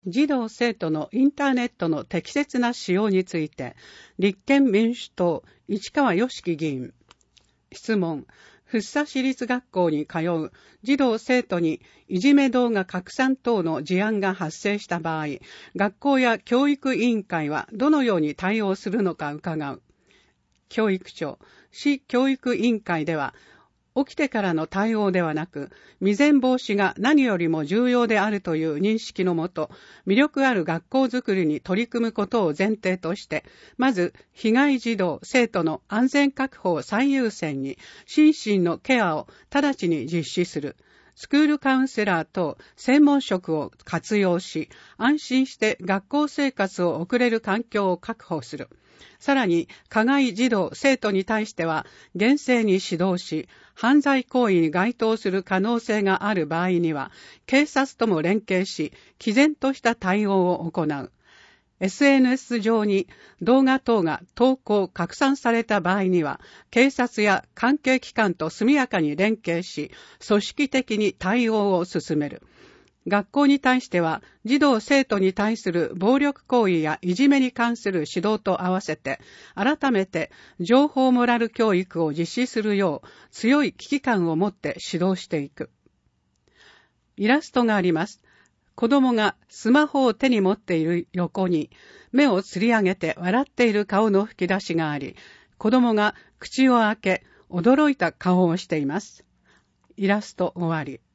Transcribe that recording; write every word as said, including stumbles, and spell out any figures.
児童生徒のインターネットの適切な使用について、立憲民主党市川良樹議員。質問。福生市立学校に通う児童生徒にいじめ動画拡散等の事案が発生した場合、学校や教育委員会はどのように対応するのか伺う。教育庁、市教育委員会では、起きてからの対応ではなく、未然防止が何よりも重要であるという認識のもと、魅力ある学校づくりに取り組むことを前提として、まず、被害児童、生徒の安全確保を最優先に、心身のケアを直ちに実施する。スクールカウンセラー等専門職を活用し、安心して学校生活を送れる環境を確保する。さらに、加害児童、生徒に対しては、厳正に指導し、犯罪行為に該当する可能性がある場合には、警察とも連携し、毅然とした対応を行う。エスエヌエス 上に動画等が投稿、拡散された場合には、警察や関係機関と速やかに連携し、組織的に対応を進める。学校に対しては、児童生徒に対する暴力行為やいじめに関する指導と合わせて、改めて情報モラル教育を実施するよう、強い危機感を持って指導していく。イラストがあります。子供がスマホを手に持っている横に、目をつり上げて笑っている顔の吹き出しがあり、子供が口を開け、驚いた顔をしています。イラスト終わり。